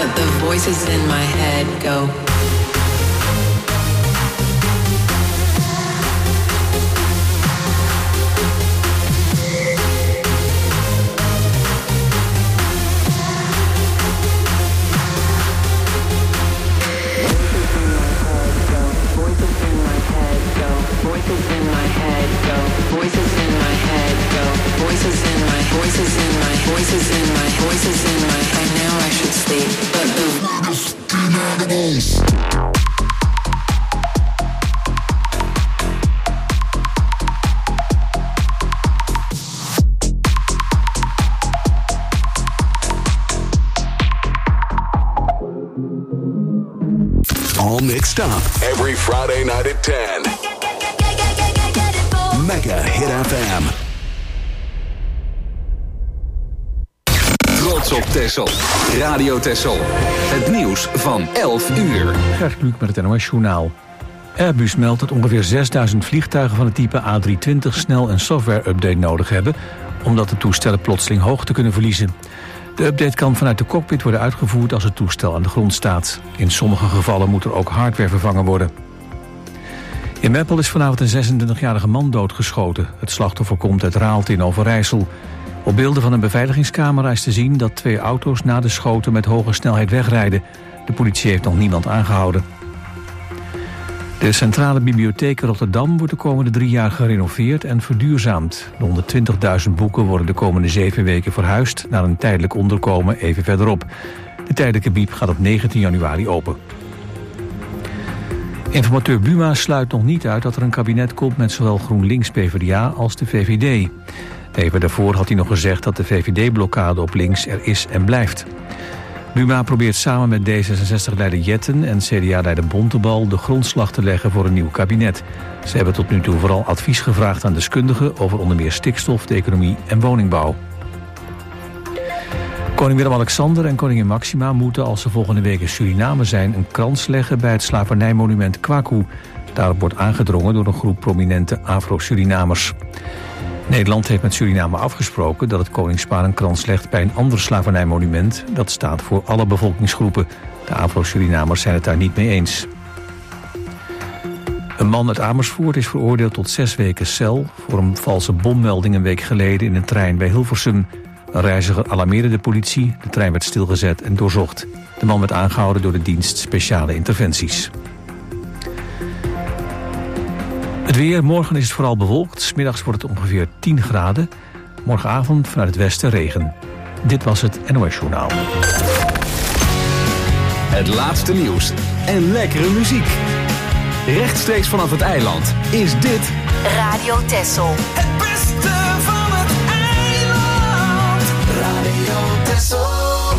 but the voices in my head go. All mixed up. Every Friday night at 10. Mega Hit FM. Trots op Texel. Radio Texel. Het nieuws van 11 uur. Gert Kluk met het NOS Journaal. Airbus meldt dat ongeveer 6000 vliegtuigen van het type A320 snel een software-update nodig hebben, omdat de toestellen plotseling hoogte kunnen verliezen. De update kan vanuit de cockpit worden uitgevoerd als het toestel aan de grond staat. In sommige gevallen moet er ook hardware vervangen worden. In Meppel is vanavond een 26-jarige man doodgeschoten. Het slachtoffer komt uit Raalte in Overijssel. Op beelden van een beveiligingscamera is te zien dat 2 auto's na de schoten met hoge snelheid wegrijden. De politie heeft nog niemand aangehouden. De Centrale Bibliotheek Rotterdam wordt de komende 3 jaar gerenoveerd en verduurzaamd. De 120.000 boeken worden de komende 7 weken verhuisd naar een tijdelijk onderkomen even verderop. De tijdelijke bieb gaat op 19 januari open. Informateur Buma sluit nog niet uit dat er een kabinet komt met zowel GroenLinks PvdA als de VVD. Even daarvoor had hij nog gezegd dat de VVD-blokkade op links er is en blijft. Buma probeert samen met D66-leider Jetten en CDA-leider Bontebal de grondslag te leggen voor een nieuw kabinet. Ze hebben tot nu toe vooral advies gevraagd aan deskundigen over onder meer stikstof, de economie en woningbouw. Koning Willem-Alexander en koningin Maxima moeten, als ze volgende week in Suriname zijn, een krans leggen bij het slavernijmonument Kwaku. Daarop wordt aangedrongen door een groep prominente Afro-Surinamers. Nederland heeft met Suriname afgesproken dat het koningspaar een krans legt bij een ander slavernijmonument. Dat staat voor alle bevolkingsgroepen. De Afro-Surinamers zijn het daar niet mee eens. Een man uit Amersfoort is veroordeeld tot 6 weken cel voor een valse bommelding een week geleden in een trein bij Hilversum. Een reiziger alarmeerde de politie, de trein werd stilgezet en doorzocht. De man werd aangehouden door de dienst Speciale Interventies. Het weer, morgen is het vooral bewolkt. 's Middags wordt het ongeveer 10 graden. Morgenavond vanuit het westen regen. Dit was het NOS Journaal. Het laatste nieuws en lekkere muziek. Rechtstreeks vanaf het eiland is dit Radio Texel. Het beste van het eiland. Radio Texel.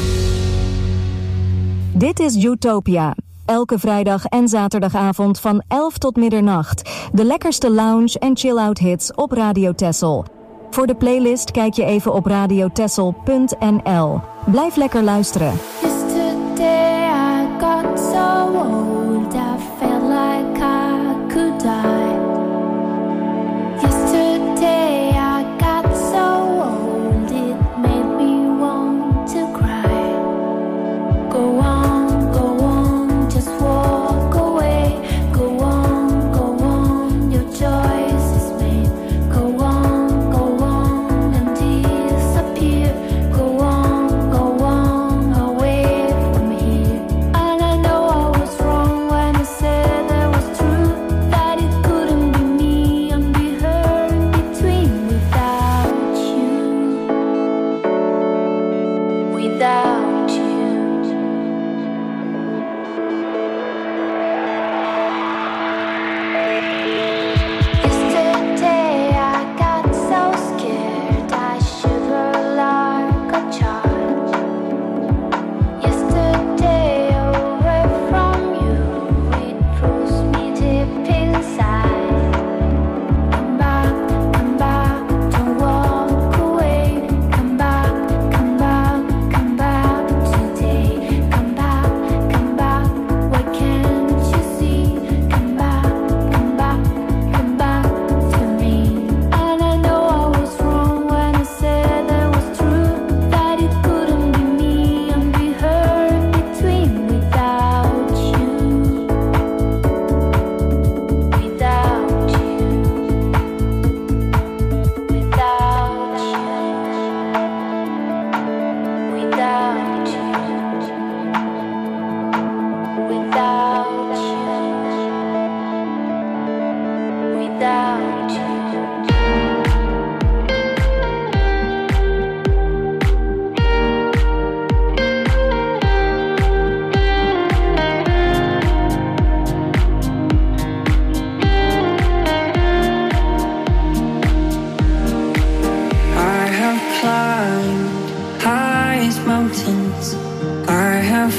Dit is Utopia. Elke vrijdag en zaterdagavond van 11 tot middernacht. De lekkerste lounge en chill-out hits op Radio Texel. Voor de playlist kijk je even op radiotexel.nl. Blijf lekker luisteren. Yesterday I got so old, I felt like I could die. Yesterday I got so old, it made me want to cry. Go on, just walk away. Go on, your choice is made. Go on and disappear. Go on away from here. And I know I was wrong.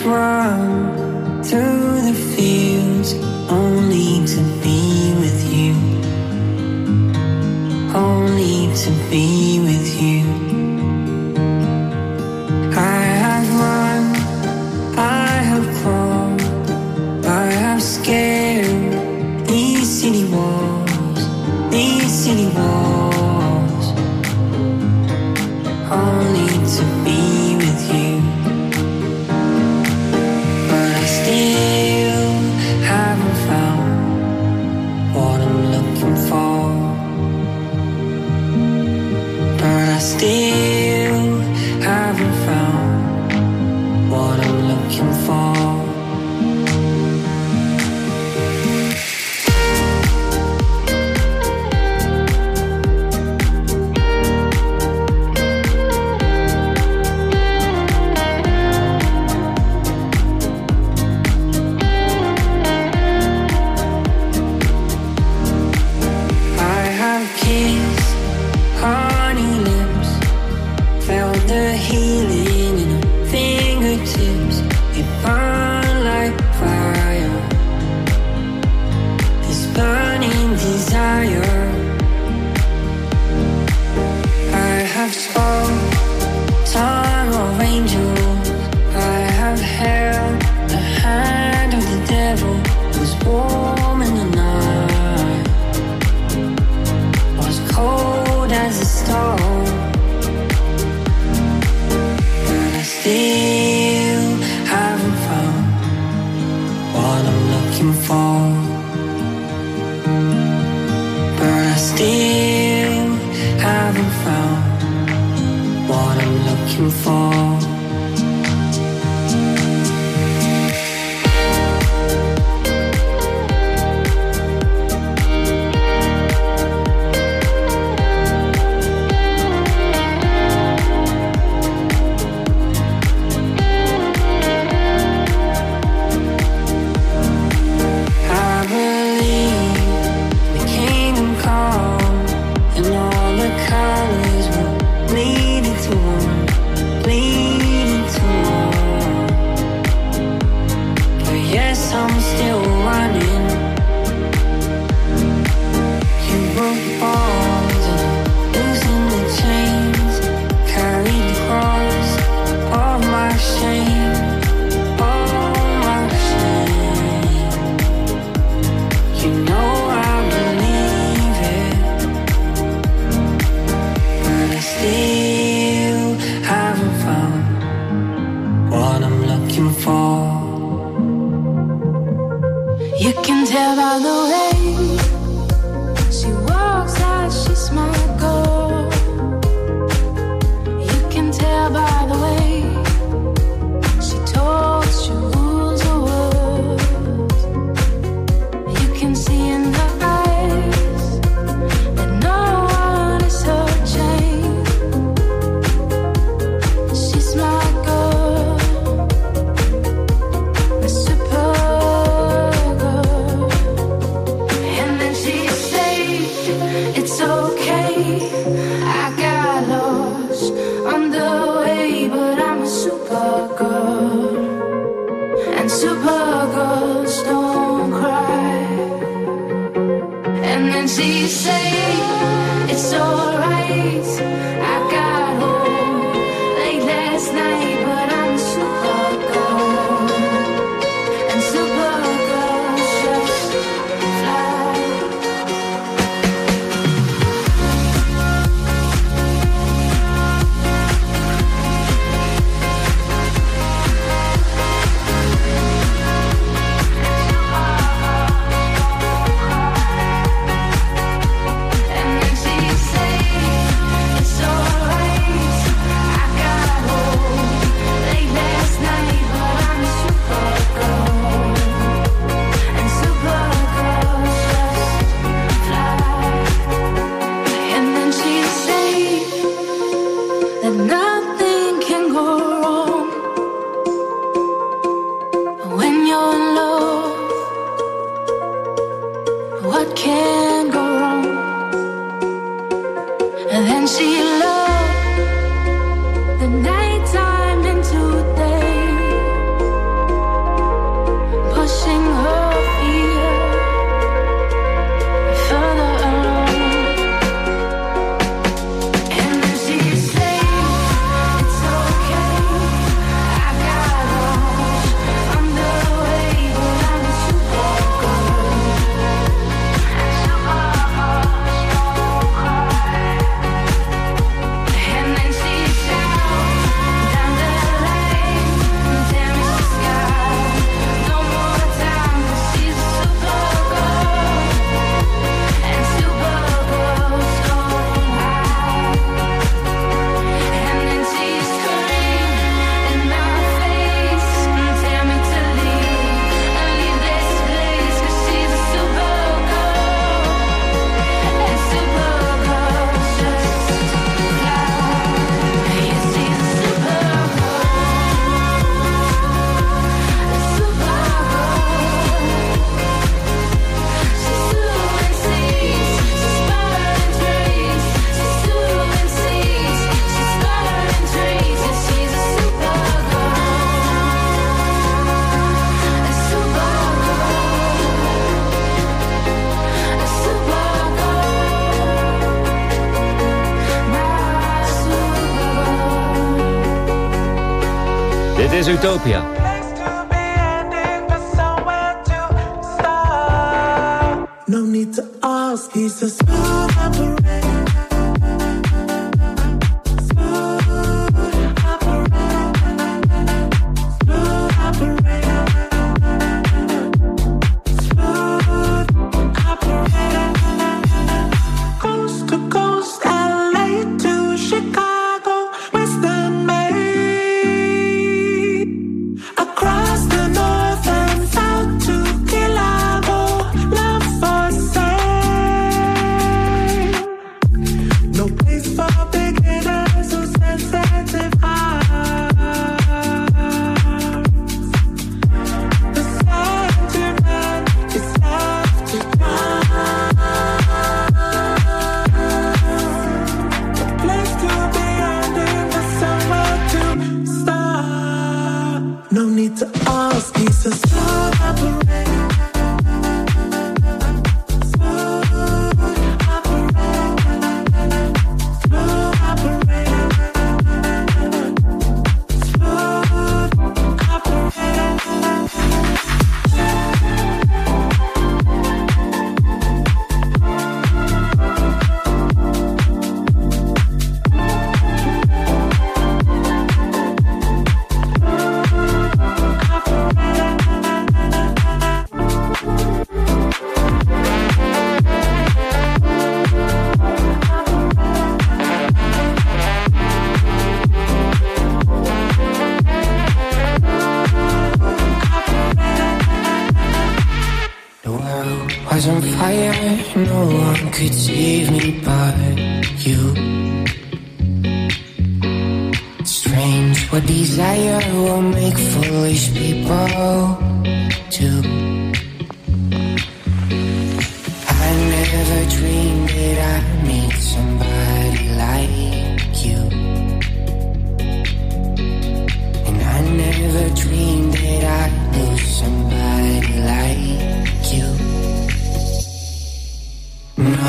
run through the fields only to be with you, only to be with you. I have run, I have crawled, I have scared these city walls, only to be with you. But I still haven't found what I'm looking for. But I still haven't found what I'm looking for. Dit is Utopia. No need to ask, he's a smooth operator. was on fire, no one could save me but you. Strange what desire will make foolish people do. I never dreamed that I'd meet somebody like you, and I never dreamed that I'd lose somebody like you. No, I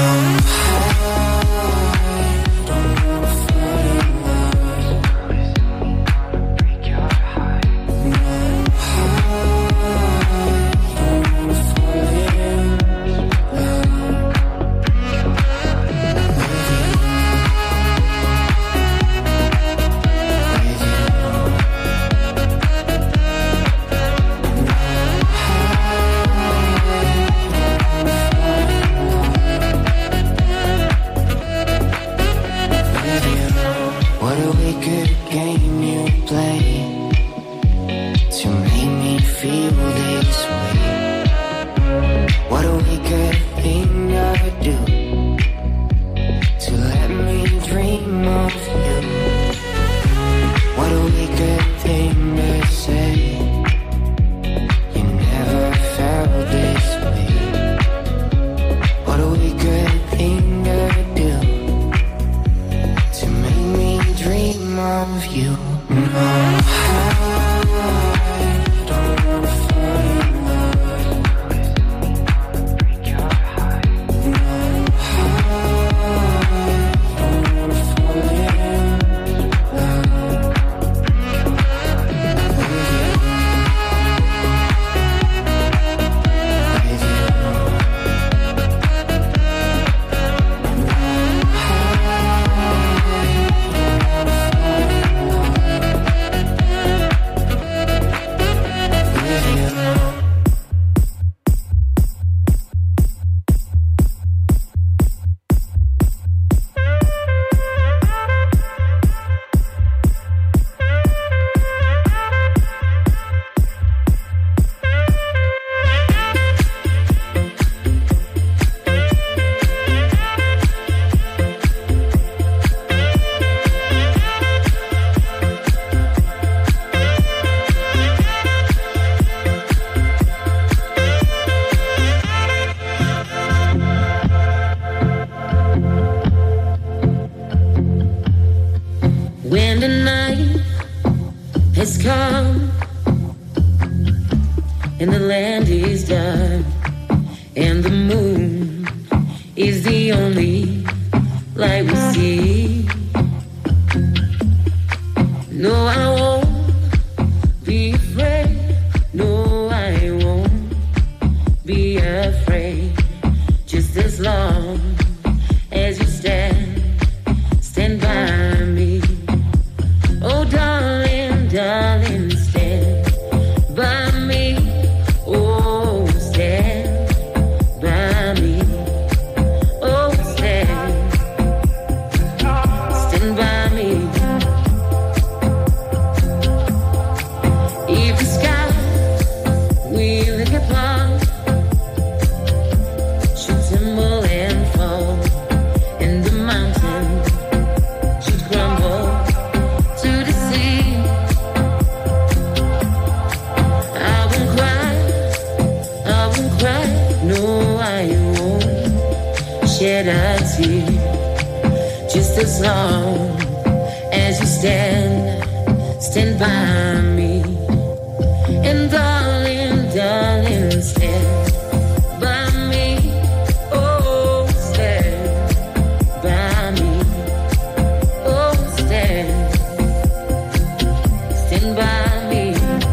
don't wanna fall in love. Break your heart. No, I don't wanna fall in love. What a wicked game you play to make me feel this way. What a wicked thing I do to let me dream of you. What a wicked thing to say. You never felt this way. What a wicked thing to do to make me dream of you. No, I don't wanna fall in love. Break your heart. No, I don't wanna fall in love with you. When the night has come and the land is dark and the moon is the only light we see. No, I won't long as you stand by me. And darling, darling, stand by me. Oh, stand by me. Oh, stand by me.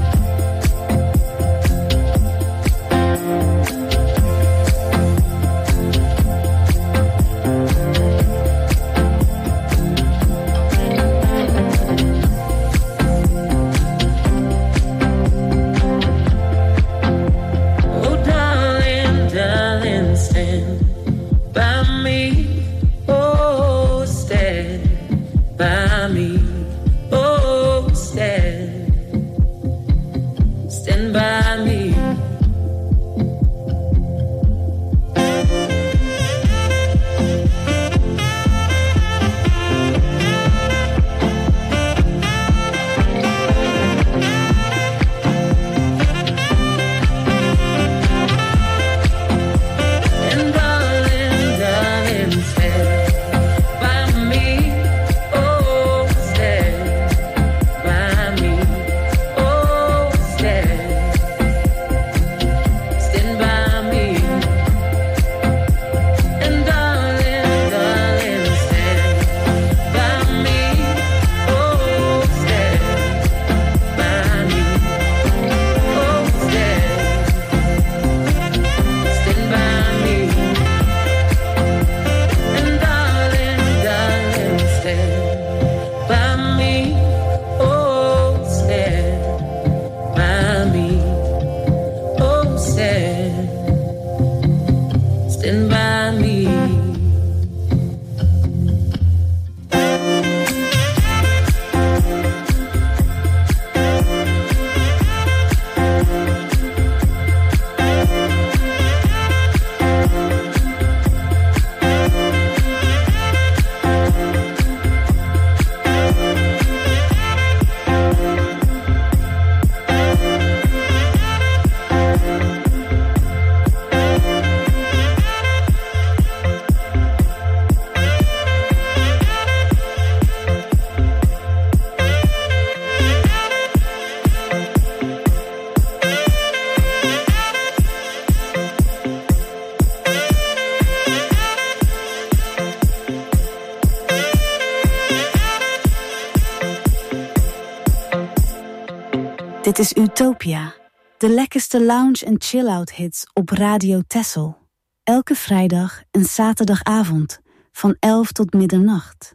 Dit is Utopia, de lekkerste lounge- en chill-out hits op Radio Texel. Elke vrijdag en zaterdagavond van 11 tot middernacht.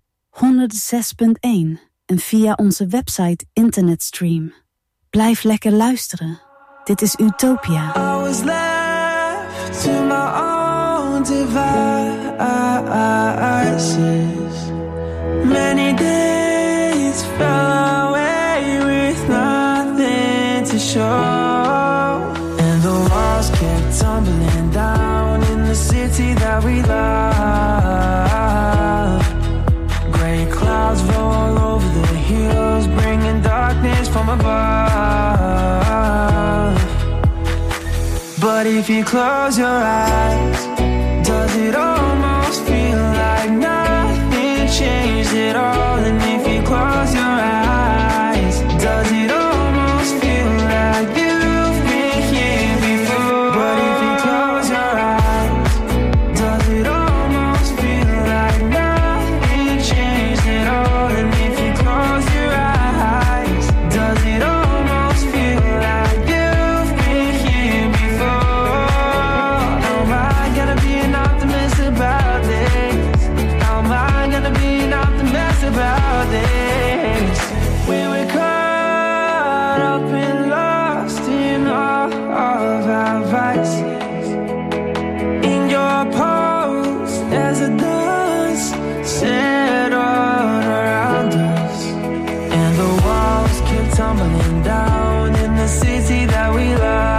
106.1 en via onze website internetstream. Blijf lekker luisteren. Dit is Utopia. I was left to my own devices. Many days fell away with nothing to show. And the walls kept tumbling down in the city that we love. Gray clouds roll over the hills, bringing darkness from above. But if you close your eyes, does it almost feel like nothing changed at all? And if you close your eyes, does it almost feel like you've been here before? But if you close your eyes, does it almost feel like nothing changed at all? And if you close your eyes, does it almost feel like you've been here before? Am I gonna be an optimist about this? Am I gonna be an optimist about this? We were caught up and lost in all of our vices. In your pose, as the dust settled around us, and the walls kept tumbling down in the city that we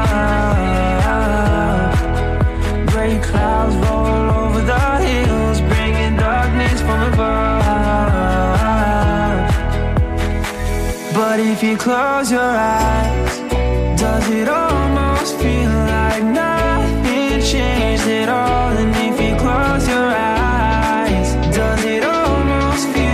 love. Gray clouds roll over the hills, bringing darkness from above. But if you close your eyes, does it almost feel like nothing changed at all? And if you close your eyes, does it almost feel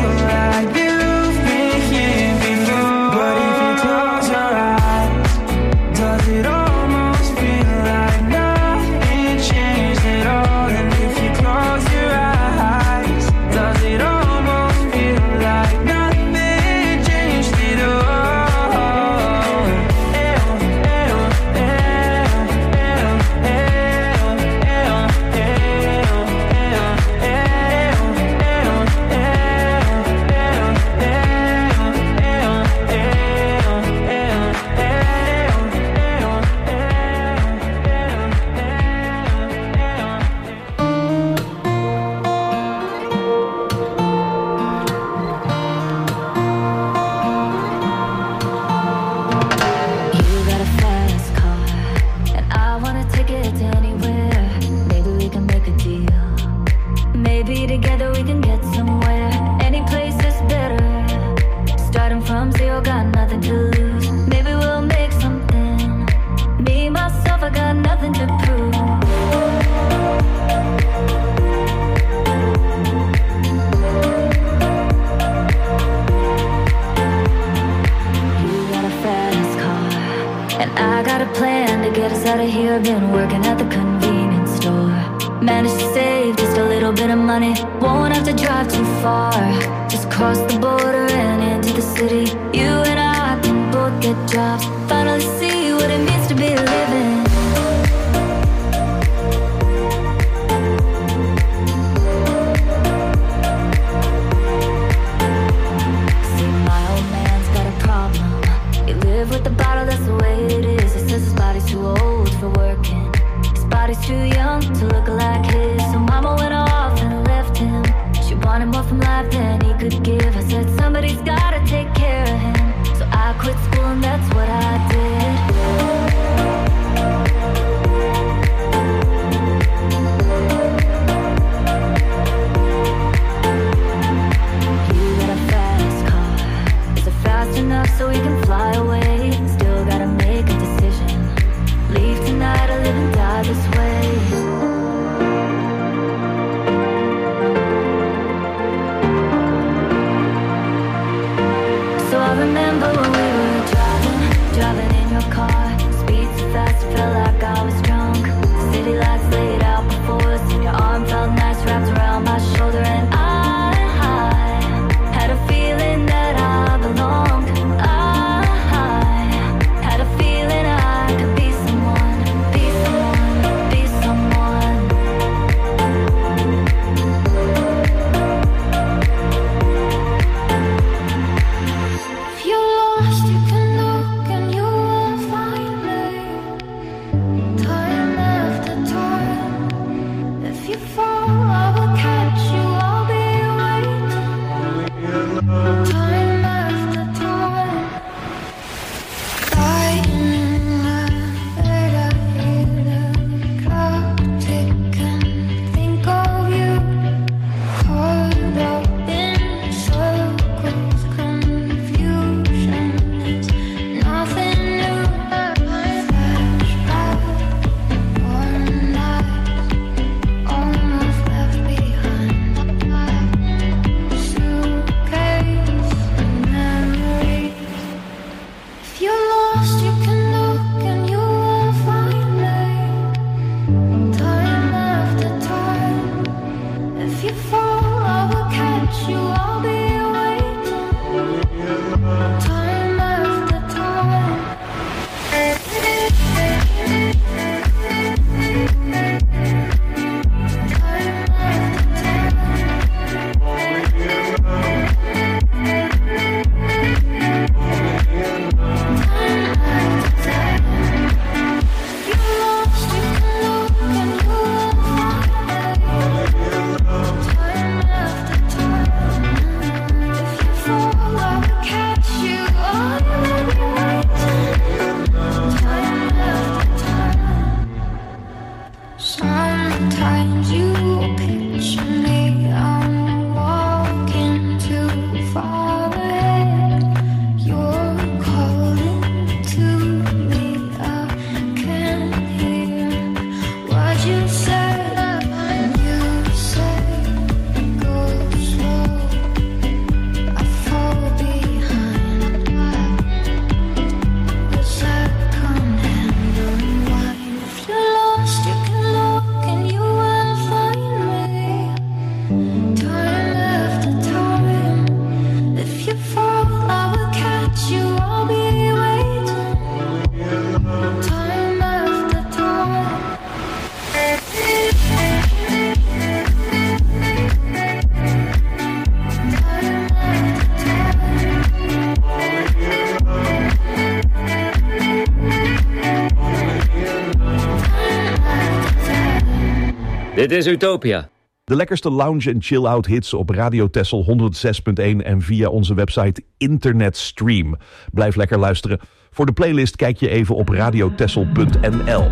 I'm zero, got nothing to lose. Maybe we'll make something. Me, myself, I got nothing to prove. You got a fast car, and I got a plan to get us out of here. Been working at the convenience store. Managed to save just a little bit of money. Won't have to drive too far. Just cross the border and into the city. You and I can both get jobs. Finally see what it means to be living. See, my old man's got a problem. He live with the bottle, that's the way it is. He says his body's too old for working. Body's too young to look like his. So mama went off and left him. She wanted more from life than he could give. I said somebody's gotta take care of him. So I quit school and that's what I did. You got a fast car. Is it fast enough so we can fly away? Still gotta make a decision. Leave tonight or live and die this way. So I remember when we were driving in your car. Speed so fast, it felt like I was drunk. City lights laid out before us, and your arm felt nice wrapped around my shoulder. And I had a feeling that I belonged. I had a feeling I could be someone. Dit is Utopia. De lekkerste lounge en chill-out hits op Radio Texel 106.1 en via onze website Internetstream. Blijf lekker luisteren. Voor de playlist kijk je even op radiotexel.nl.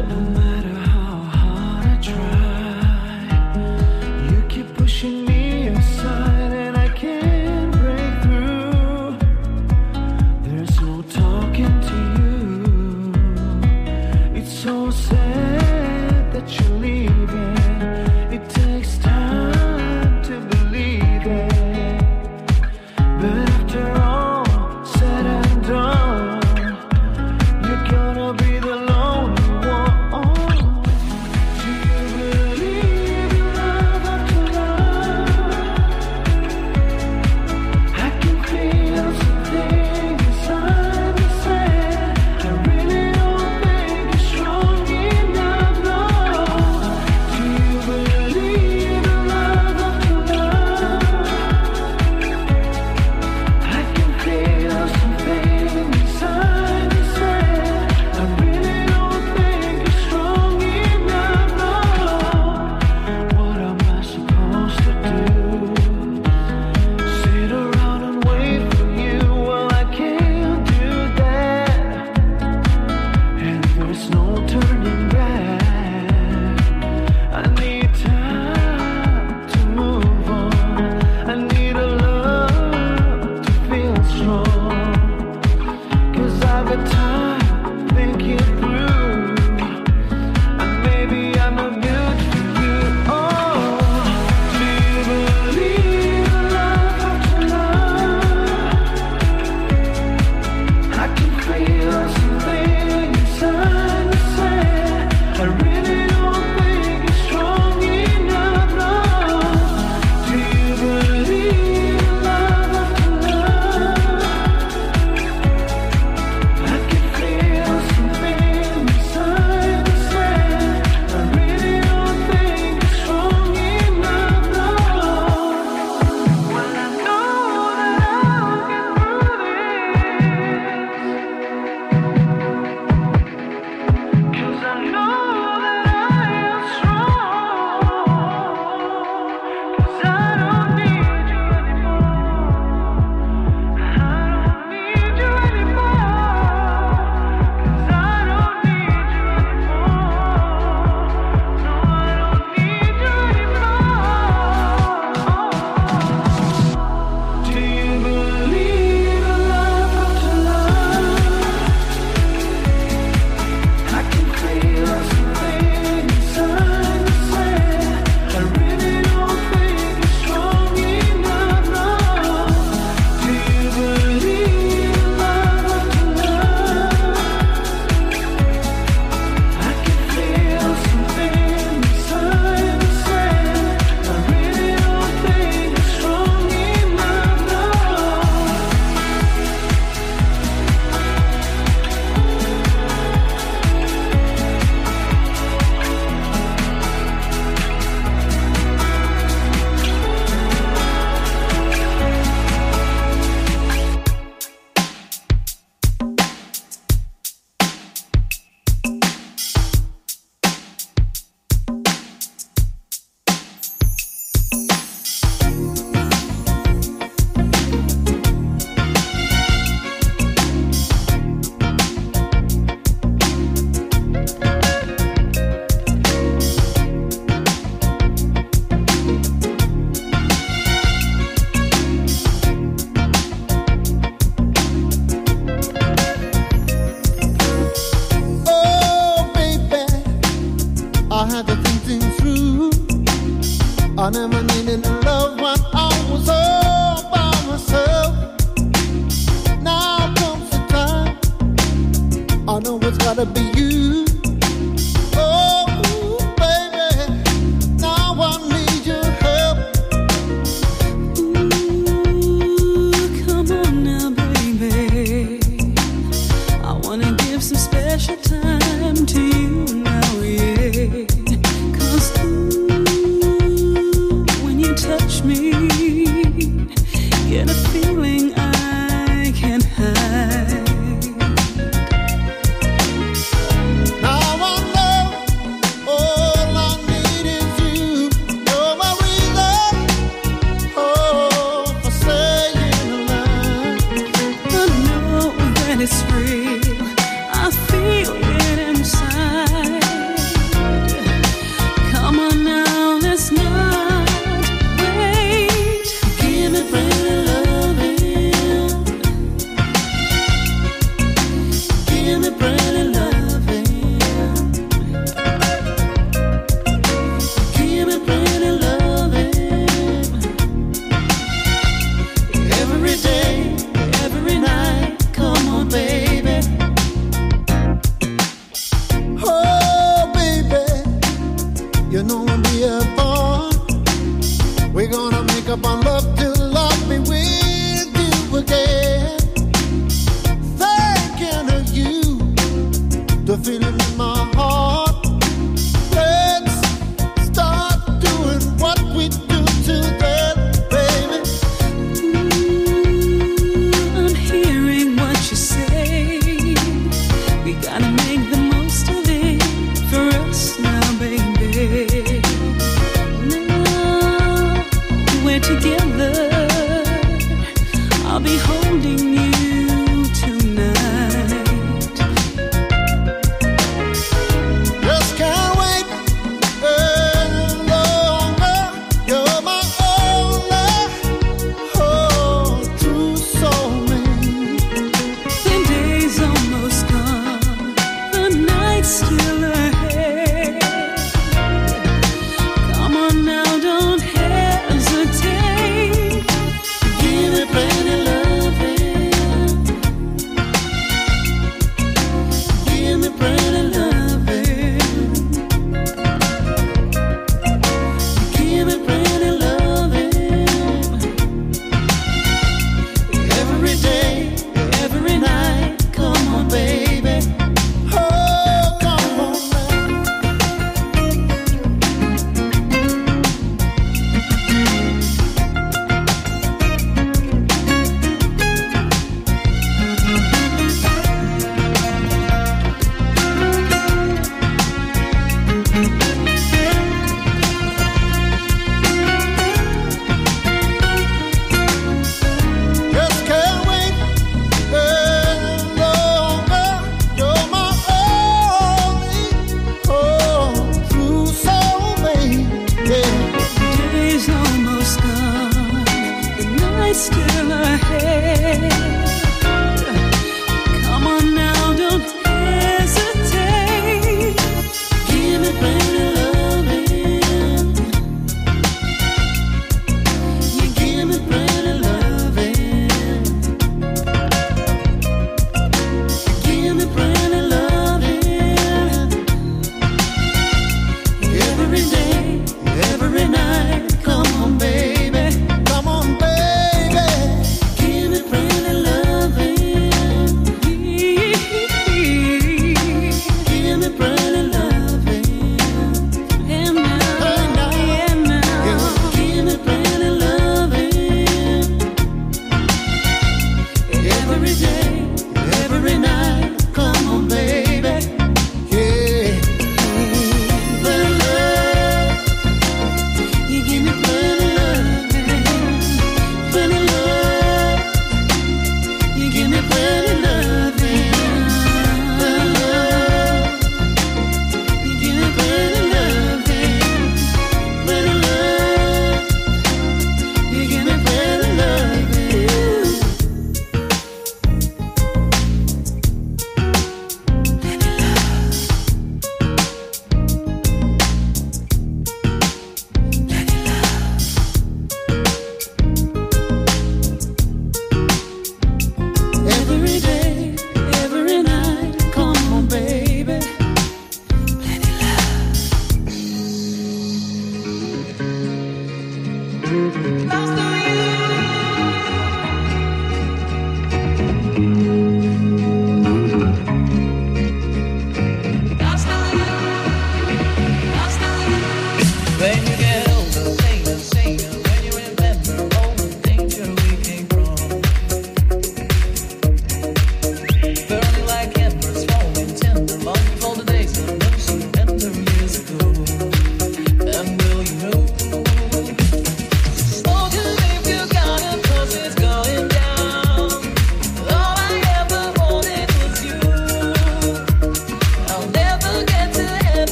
I never needed a love when I was all by myself. Now comes the time, I know it's gotta be you. Oh, baby, now I need your help. Ooh, come on now, baby. I wanna give some special time to you now, yeah. 'Cause when you touch me, get a feeling I can't hide.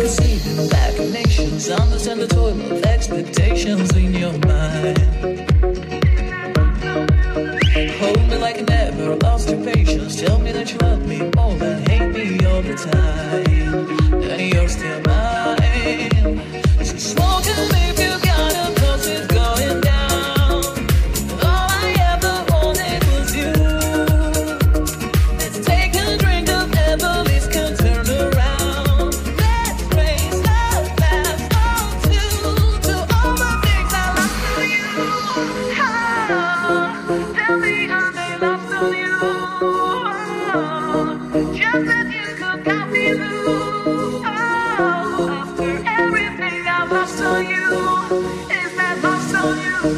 receiving machinations. Understand the toil of expectations in your mind. Hold me like I never lost your patience. Tell me that you love me more than hate me all the time. And you're still mine. So smoke and leave, you gotta, 'cause it's going down. All I ever wanted was you. Let's take a drink of Everly's, can turn around. Let's raise our glass to all the things I love to you. Tell me how they love to you. Just as you could got me loose. After everything I've lost to you, is that lost on you?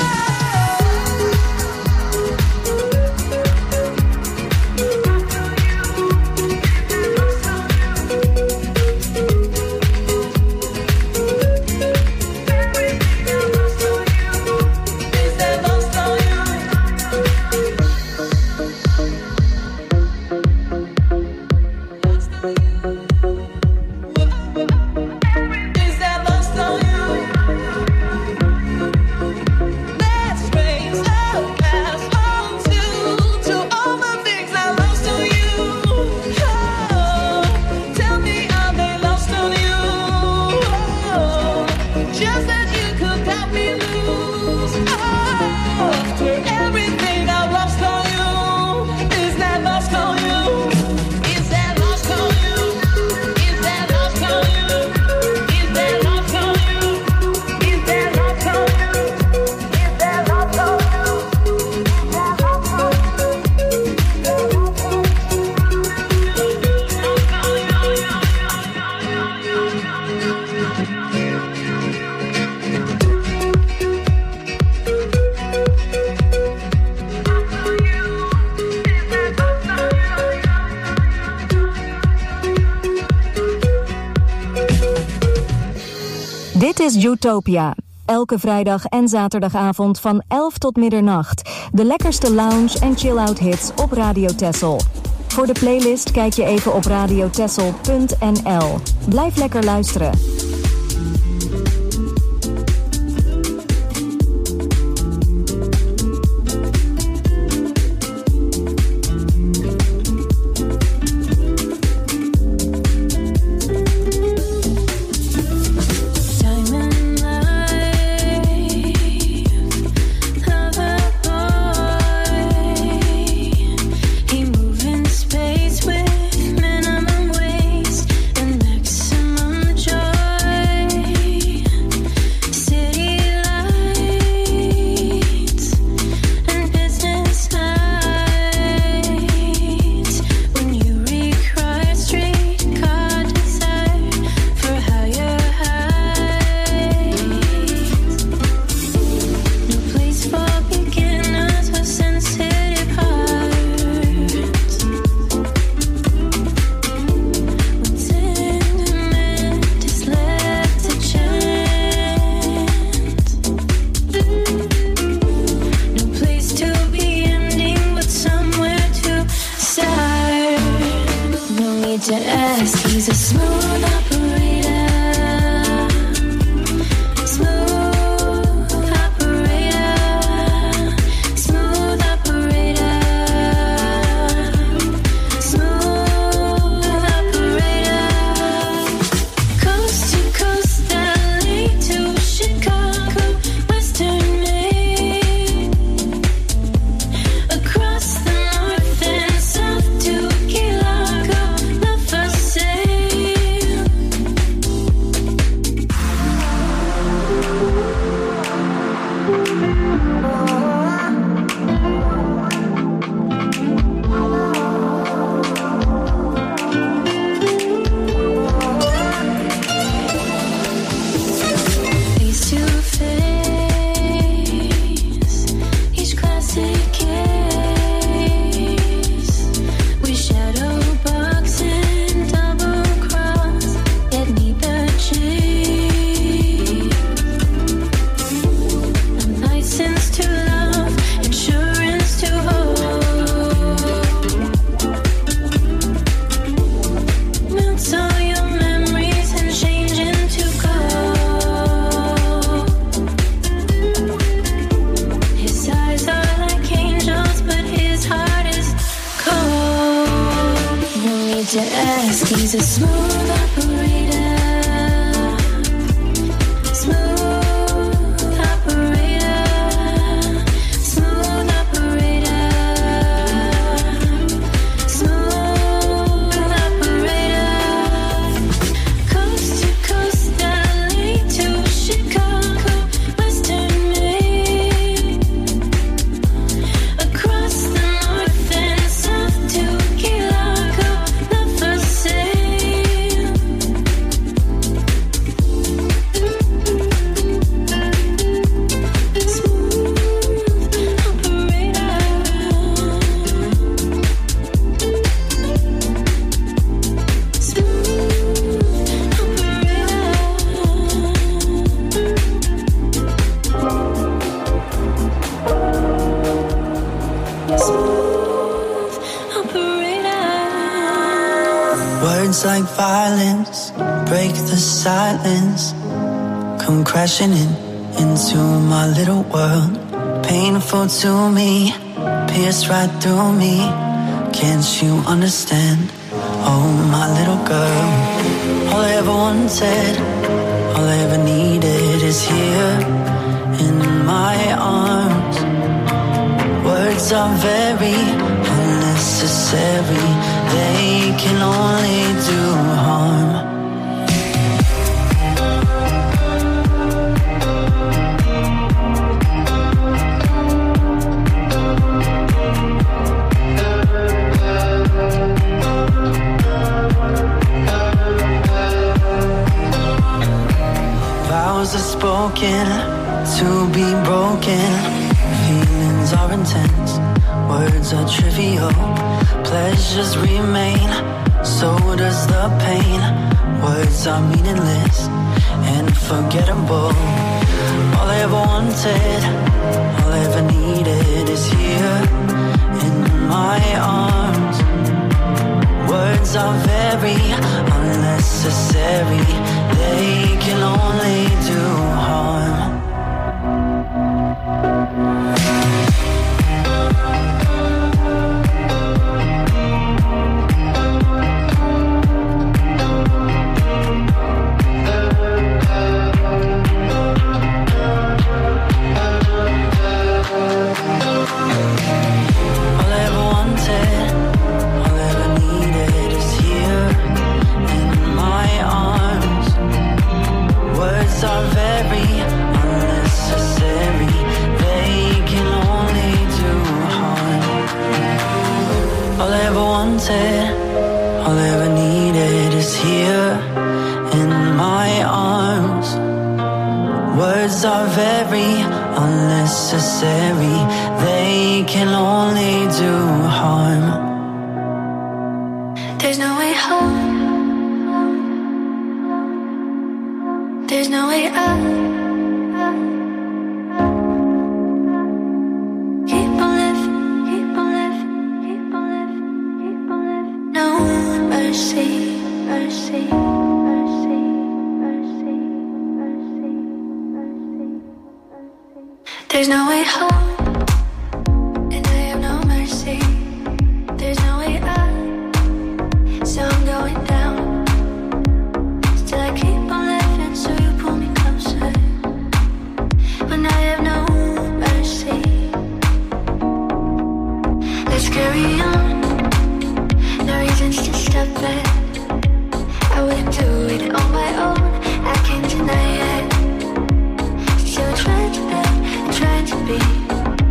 Dit is Utopia. Elke vrijdag en zaterdagavond van 11 tot middernacht. De lekkerste lounge en chill-out hits op Radio Texel. Voor de playlist kijk je even op radiotexel.nl. Blijf lekker luisteren. Space with minimum waste and maximum joy. He's a smooth operator. Smooth operator. Smooth operator. Smooth operator. Coast to coast, LA to Chicago, Western Maine. Across the north and south to Key Largo, not the same. Words like violence break the silence, come crashing into my little world. Painful to me, pierce right through me. Can't you understand? Oh, my little girl. All I ever wanted, all I ever needed is here in my arms. Words are very unnecessary, they can only do harm. Vows are spoken to be broken. Feelings are intense, words are trivial. Pleasures remain, so does the pain. Words are meaningless and forgettable. All I ever wanted, all I ever needed is here in my arms. Words are very unnecessary, they can only do harm. Are very unnecessary, they can only do harm. All I ever wanted, all I ever needed is here in my arms. Words are very unnecessary, they can only do harm. There's no way home. There's no way out. Keep on living, keep on living, keep on living, keep on living. No mercy, mercy, mercy, mercy, mercy, mercy. There's no way home, and I have no mercy. There's no way out, so I'm going down. Still I keep on living, so you pull me closer. When I have no mercy, let's carry on. No reasons to step back. I wouldn't do it on my own, I can't deny it. Still trying to be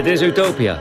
is Utopia.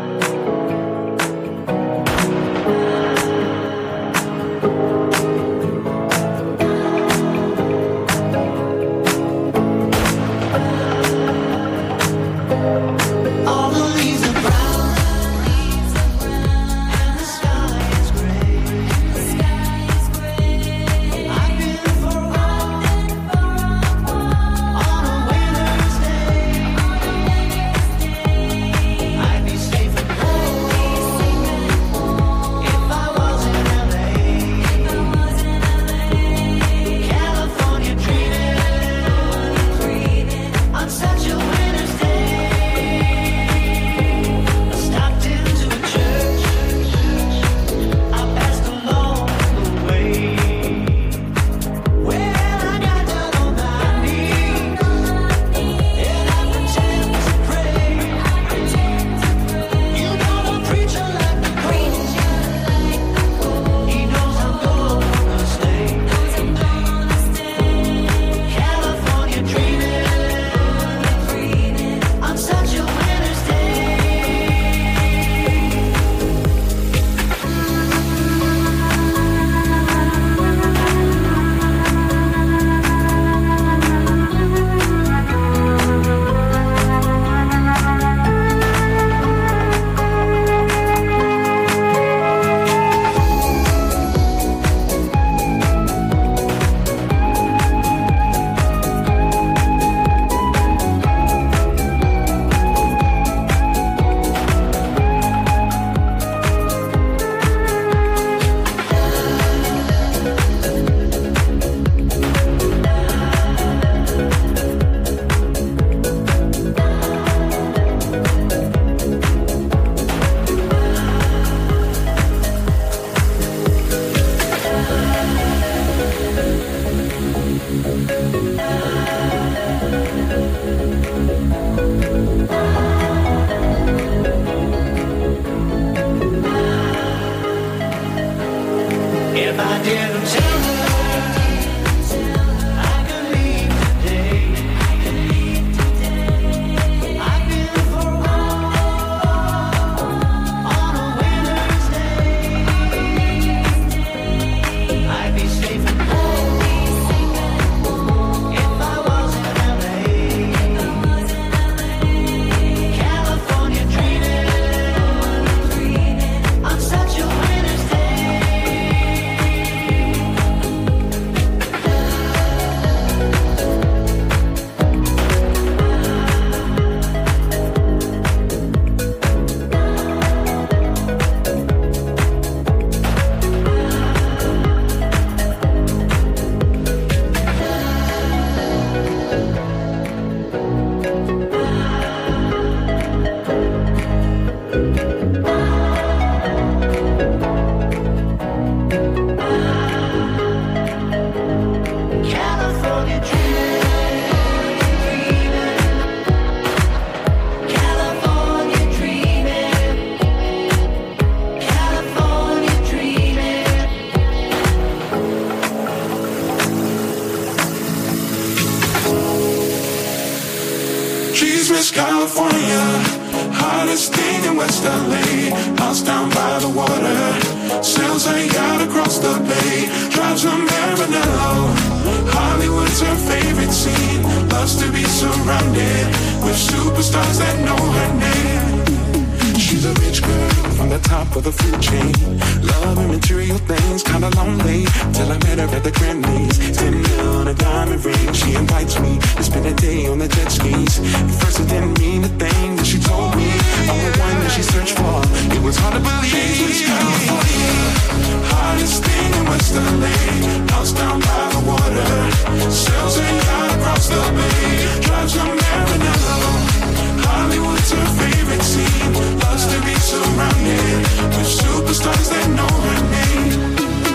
Miss California, hottest thing in West LA. House down by the water, sails her yacht across the bay. Drives a Maranello, Hollywood's her favorite scene. Loves to be surrounded with superstars that know her name. She's a rich girl from the top of the food chain. Love and material things, kinda lonely. Till I met her at the Grammys. 10 mil on a diamond ring. She invites me to spend a day on the jet skis. At first it didn't mean a thing, but she told me I'm the one that she searched for. It was hard to believe. She's California, hottest thing in West LA. House down by the water, sails her yacht across the bay. Drives a Maranello, Hollywood's her favorite scene. Loves to be surrounded with superstars that know her name.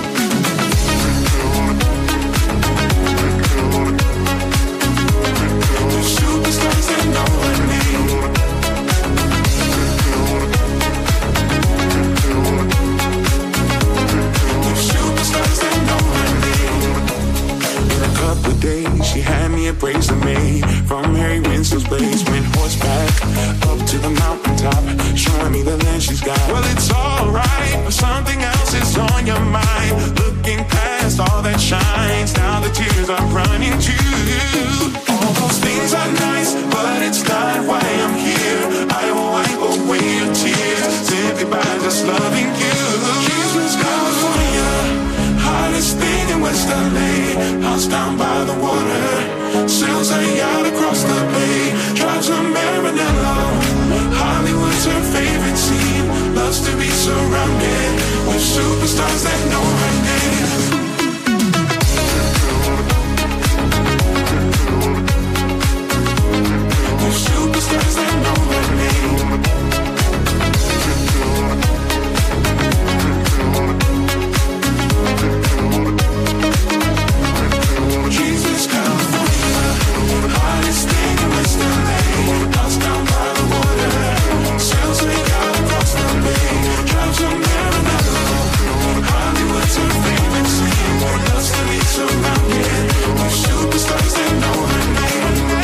With superstars that know her name. when something else is on your mind. Looking past all that shines, now the tears are running too. All those things are nice, but it's not why I'm here. I will wipe away your tears simply by just loving you. Jesus, California, hottest thing in West LA. House down by the water, sails a yacht across the bay. Drives a Maranello, Hollywood's her favorite scene. Loves to be surrounded with superstars that know her name. Superstars that know her name. Jesus, California, hottest thing in West LA. House down by the water, sails a yacht across the bay. Drives a Maranello, Hollywood's her favorite scene. Loves to be surrounded with superstars that know her name.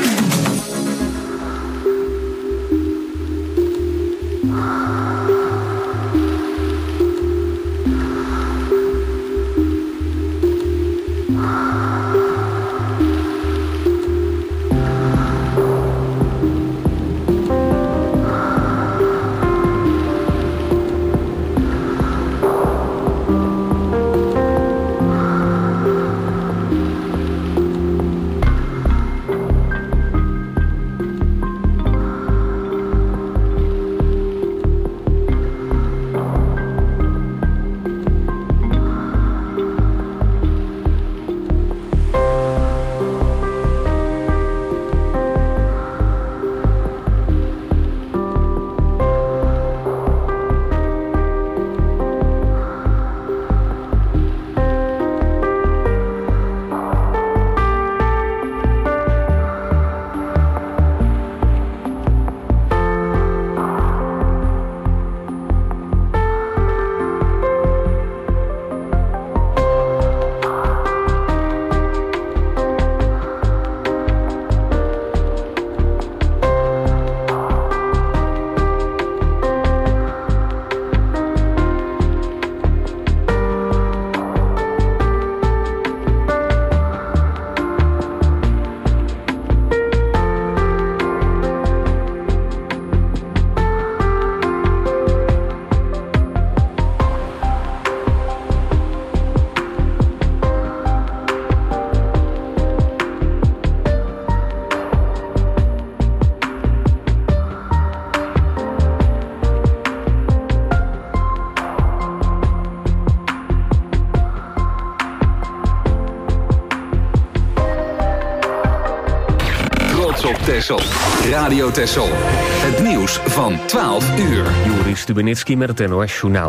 Texel. Radio Texel. Het nieuws van 12 uur. Joris Stubenitski met het NOS Journaal.